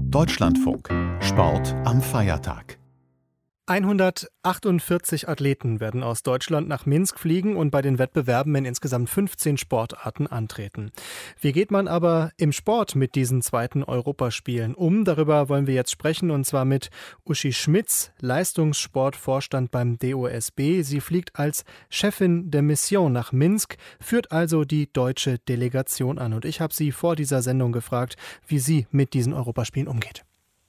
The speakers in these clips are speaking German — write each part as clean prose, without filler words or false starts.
Deutschlandfunk. Sport am Feiertag. 148 Athleten werden aus Deutschland nach Minsk fliegen und bei den Wettbewerben in insgesamt 15 Sportarten antreten. Wie geht man aber im Sport mit diesen zweiten Europaspielen um? Darüber wollen wir jetzt sprechen, und zwar mit Uschi Schmitz, Leistungssportvorstand beim DOSB. Sie fliegt als Chefin der Mission nach Minsk, führt also die deutsche Delegation an. Und ich habe sie vor dieser Sendung gefragt, wie sie mit diesen Europaspielen umgeht.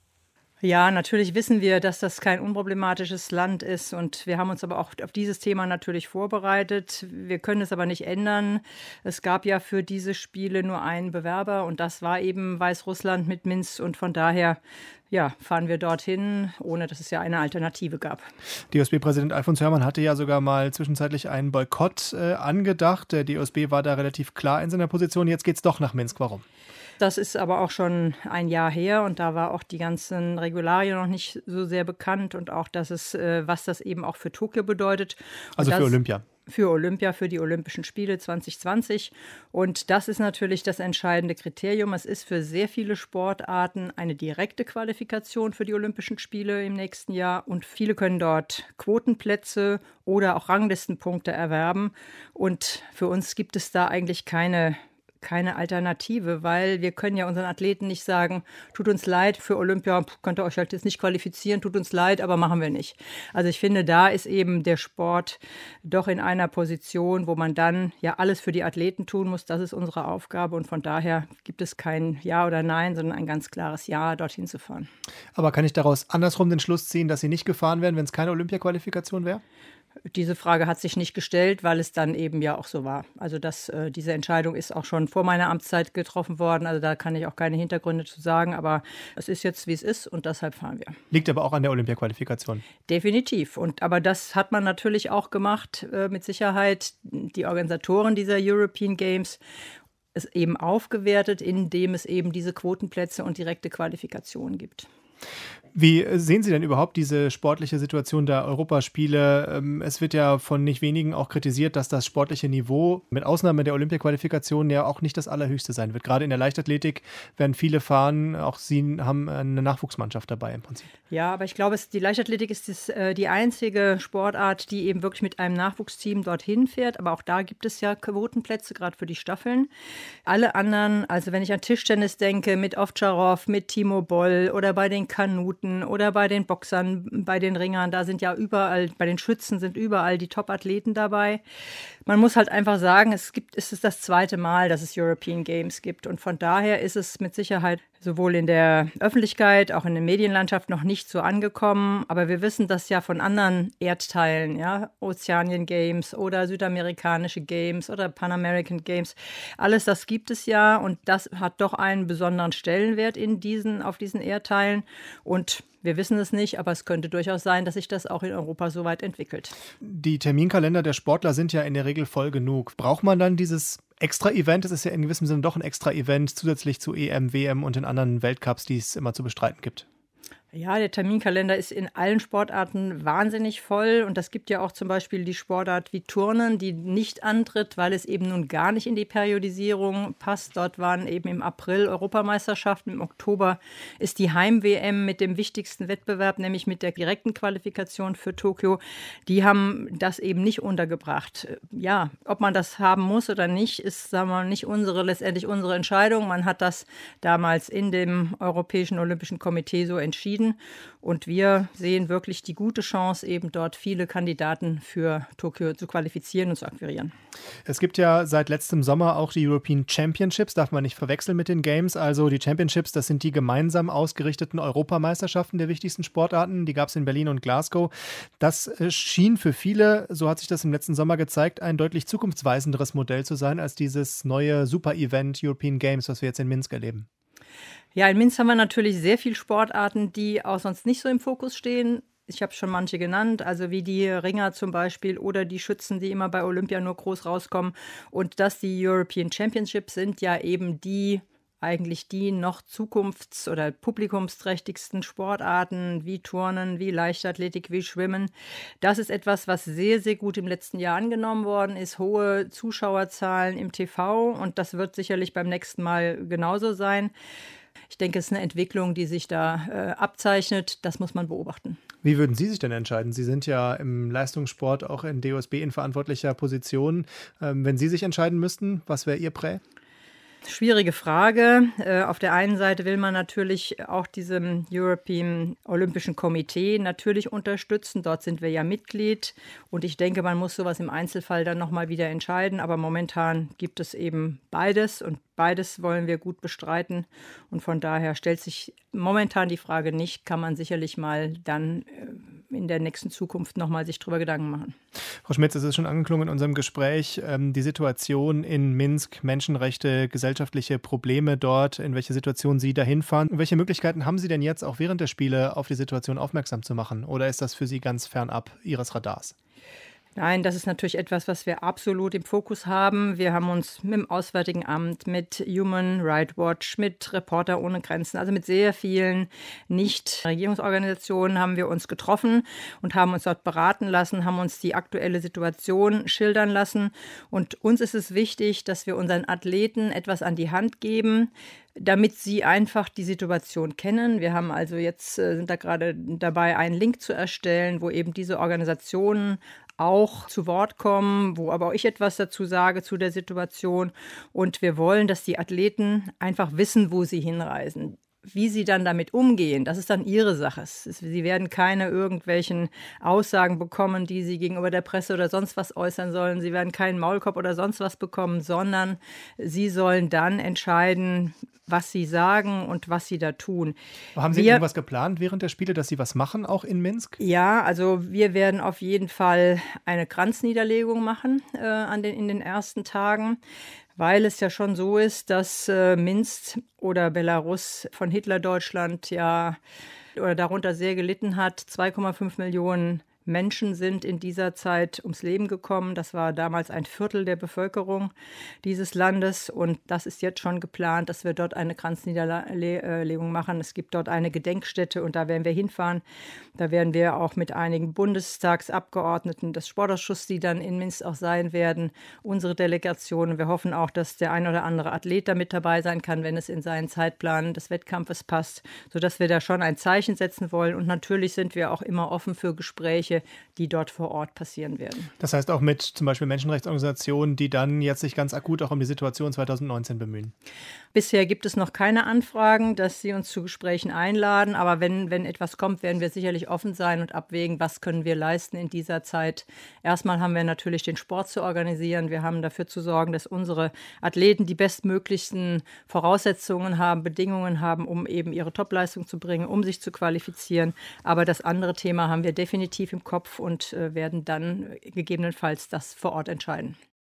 Ja, natürlich wissen wir, dass das kein unproblematisches Land ist, und wir haben uns aber auch auf dieses Thema natürlich vorbereitet. Wir können es aber nicht ändern. Es gab ja für diese Spiele nur einen Bewerber, und das war eben Weißrussland mit Minsk, und von daher fahren wir dorthin, ohne dass es ja eine Alternative gab. DOSB-Präsident Alfons Hörmann hatte ja sogar mal zwischenzeitlich einen Boykott angedacht. Der DOSB war da relativ klar in seiner Position. Jetzt geht's doch nach Minsk. Warum? Das ist aber auch schon ein Jahr her, und da war auch die ganzen Regularien noch nicht so sehr bekannt, und auch, was das eben auch für Tokio bedeutet. Also für Olympia. Für Olympia, für die Olympischen Spiele 2020. Und das ist natürlich das entscheidende Kriterium. Es ist für sehr viele Sportarten eine direkte Qualifikation für die Olympischen Spiele im nächsten Jahr. Und viele können dort Quotenplätze oder auch Ranglistenpunkte erwerben. Und für uns gibt es da eigentlich keine Alternative, weil wir können ja unseren Athleten nicht sagen, tut uns leid, für Olympia könnt ihr euch halt jetzt nicht qualifizieren, tut uns leid, aber machen wir nicht. Also ich finde, da ist eben der Sport doch in einer Position, wo man dann ja alles für die Athleten tun muss. Das ist unsere Aufgabe, und von daher gibt es kein Ja oder Nein, sondern ein ganz klares Ja, dorthin zu fahren. Aber kann ich daraus andersrum den Schluss ziehen, dass sie nicht gefahren wären, wenn es keine Olympia-Qualifikation wäre? Diese Frage hat sich nicht gestellt, weil es dann eben ja auch so war. Also diese Entscheidung ist auch schon vor meiner Amtszeit getroffen worden. Also da kann ich auch keine Hintergründe zu sagen. Aber es ist jetzt, wie es ist, und deshalb fahren wir. Liegt aber auch an der Olympia-Qualifikation. Definitiv. Aber das hat man natürlich auch gemacht, mit Sicherheit. Die Organisatoren dieser European Games es eben aufgewertet, indem es eben diese Quotenplätze und direkte Qualifikationen gibt. Wie sehen Sie denn überhaupt diese sportliche Situation der Europaspiele? Es wird ja von nicht wenigen auch kritisiert, dass das sportliche Niveau mit Ausnahme der Olympia-Qualifikation ja auch nicht das allerhöchste sein wird. Gerade in der Leichtathletik werden viele fahren, auch Sie haben eine Nachwuchsmannschaft dabei im Prinzip. Ja, aber ich glaube, die Leichtathletik ist die einzige Sportart, die eben wirklich mit einem Nachwuchsteam dorthin fährt. Aber auch da gibt es ja Quotenplätze, gerade für die Staffeln. Alle anderen, also wenn ich an Tischtennis denke, mit Ovtcharov, mit Timo Boll oder bei den Kanuten oder bei den Boxern, bei den Ringern, da sind ja überall, bei den Schützen sind überall die Top-Athleten dabei. Man muss halt einfach sagen, es ist das zweite Mal, dass es European Games gibt, und von daher ist es mit Sicherheit sowohl in der Öffentlichkeit, auch in der Medienlandschaft noch nicht so angekommen. Aber wir wissen das ja von anderen Erdteilen, ja, Ozeanien Games oder südamerikanische Games oder Pan American Games. Alles das gibt es ja, und das hat doch einen besonderen Stellenwert auf diesen Erdteilen. Und wir wissen es nicht, aber es könnte durchaus sein, dass sich das auch in Europa so weit entwickelt. Die Terminkalender der Sportler sind ja in der Regel voll genug. Braucht man dann dieses Extra-Event? Es ist ja in gewissem Sinne doch ein Extra-Event, zusätzlich zu EM, WM und den anderen Weltcups, die es immer zu bestreiten gibt. Ja, der Terminkalender ist in allen Sportarten wahnsinnig voll, und das gibt ja auch zum Beispiel die Sportart wie Turnen, die nicht antritt, weil es eben nun gar nicht in die Periodisierung passt. Dort waren eben im April Europameisterschaften, im Oktober ist die Heim-WM mit dem wichtigsten Wettbewerb, nämlich mit der direkten Qualifikation für Tokio. Die haben das eben nicht untergebracht. Ja, ob man das haben muss oder nicht, ist, sagen wir mal, nicht letztendlich unsere Entscheidung. Man hat das damals in dem Europäischen Olympischen Komitee so entschieden. Und wir sehen wirklich die gute Chance, eben dort viele Kandidaten für Tokio zu qualifizieren und zu akquirieren. Es gibt ja seit letztem Sommer auch die European Championships, darf man nicht verwechseln mit den Games. Also die Championships, das sind die gemeinsam ausgerichteten Europameisterschaften der wichtigsten Sportarten. Die gab es in Berlin und Glasgow. Das schien für viele, so hat sich das im letzten Sommer gezeigt, ein deutlich zukunftsweisenderes Modell zu sein als dieses neue Super-Event European Games, was wir jetzt in Minsk erleben. Ja, in Minsk haben wir natürlich sehr viele Sportarten, die auch sonst nicht so im Fokus stehen. Ich habe schon manche genannt, also wie die Ringer zum Beispiel oder die Schützen, die immer bei Olympia nur groß rauskommen. Und dass die European Championships sind ja eben eigentlich die noch zukunfts- oder publikumsträchtigsten Sportarten wie Turnen, wie Leichtathletik, wie Schwimmen. Das ist etwas, was sehr, sehr gut im letzten Jahr angenommen worden ist. Hohe Zuschauerzahlen im TV, und das wird sicherlich beim nächsten Mal genauso sein. Ich denke, es ist eine Entwicklung, die sich da abzeichnet. Das muss man beobachten. Wie würden Sie sich denn entscheiden? Sie sind ja im Leistungssport auch in DOSB in verantwortlicher Position. Wenn Sie sich entscheiden müssten, was wäre Ihr Prä? Schwierige Frage. Auf der einen Seite will man natürlich auch diesem European Olympischen Komitee natürlich unterstützen. Dort sind wir ja Mitglied. Und ich denke, man muss sowas im Einzelfall dann nochmal wieder entscheiden. Aber momentan gibt es eben beides. Und beides wollen wir gut bestreiten. Und von daher stellt sich momentan die Frage nicht, kann man sicherlich mal dann in der nächsten Zukunft nochmal sich drüber Gedanken machen. Frau Schmitz, es ist schon angeklungen in unserem Gespräch, die Situation in Minsk, Menschenrechte, gesellschaftliche Probleme dort, in welche Situation Sie dahin fahren. Welche Möglichkeiten haben Sie denn jetzt auch während der Spiele auf die Situation aufmerksam zu machen? Oder ist das für Sie ganz fernab Ihres Radars? Nein, das ist natürlich etwas, was wir absolut im Fokus haben. Wir haben uns mit dem Auswärtigen Amt, mit Human Rights Watch, mit Reporter ohne Grenzen, also mit sehr vielen Nichtregierungsorganisationen haben wir uns getroffen und haben uns dort beraten lassen, haben uns die aktuelle Situation schildern lassen. Und uns ist es wichtig, dass wir unseren Athleten etwas an die Hand geben, damit sie einfach die Situation kennen. Wir haben also jetzt, sind da gerade dabei, einen Link zu erstellen, wo eben diese Organisationen auch zu Wort kommen, wo aber auch ich etwas dazu sage zu der Situation. Und wir wollen, dass die Athleten einfach wissen, wo sie hinreisen. Wie sie dann damit umgehen, das ist dann ihre Sache. Sie werden keine irgendwelchen Aussagen bekommen, die sie gegenüber der Presse oder sonst was äußern sollen. Sie werden keinen Maulkorb oder sonst was bekommen, sondern sie sollen dann entscheiden, was sie sagen und was sie da tun. Haben Sie irgendwas geplant während der Spiele, dass Sie was machen, auch in Minsk? Ja, also wir werden auf jeden Fall eine Kranzniederlegung machen in den ersten Tagen, weil es ja schon so ist, dass Minsk oder Belarus von Hitlerdeutschland ja oder darunter sehr gelitten hat. 2,5 Millionen Menschen sind in dieser Zeit ums Leben gekommen. Das war damals ein Viertel der Bevölkerung dieses Landes. Und das ist jetzt schon geplant, dass wir dort eine Kranzniederlegung machen. Es gibt dort eine Gedenkstätte und da werden wir hinfahren. Da werden wir auch mit einigen Bundestagsabgeordneten des Sportausschusses, die dann in Minsk auch sein werden, unsere Delegation. Wir hoffen auch, dass der ein oder andere Athlet da mit dabei sein kann, wenn es in seinen Zeitplan des Wettkampfes passt, sodass wir da schon ein Zeichen setzen wollen. Und natürlich sind wir auch immer offen für Gespräche, die dort vor Ort passieren werden. Das heißt auch mit zum Beispiel Menschenrechtsorganisationen, die dann jetzt sich ganz akut auch um die Situation 2019 bemühen? Bisher gibt es noch keine Anfragen, dass sie uns zu Gesprächen einladen. Aber wenn etwas kommt, werden wir sicherlich offen sein und abwägen, was können wir leisten in dieser Zeit. Erstmal haben wir natürlich den Sport zu organisieren. Wir haben dafür zu sorgen, dass unsere Athleten die bestmöglichsten Voraussetzungen haben, Bedingungen haben, um eben ihre Topleistung zu bringen, um sich zu qualifizieren. Aber das andere Thema haben wir definitiv im Kopf und werden dann gegebenenfalls das vor Ort entscheiden.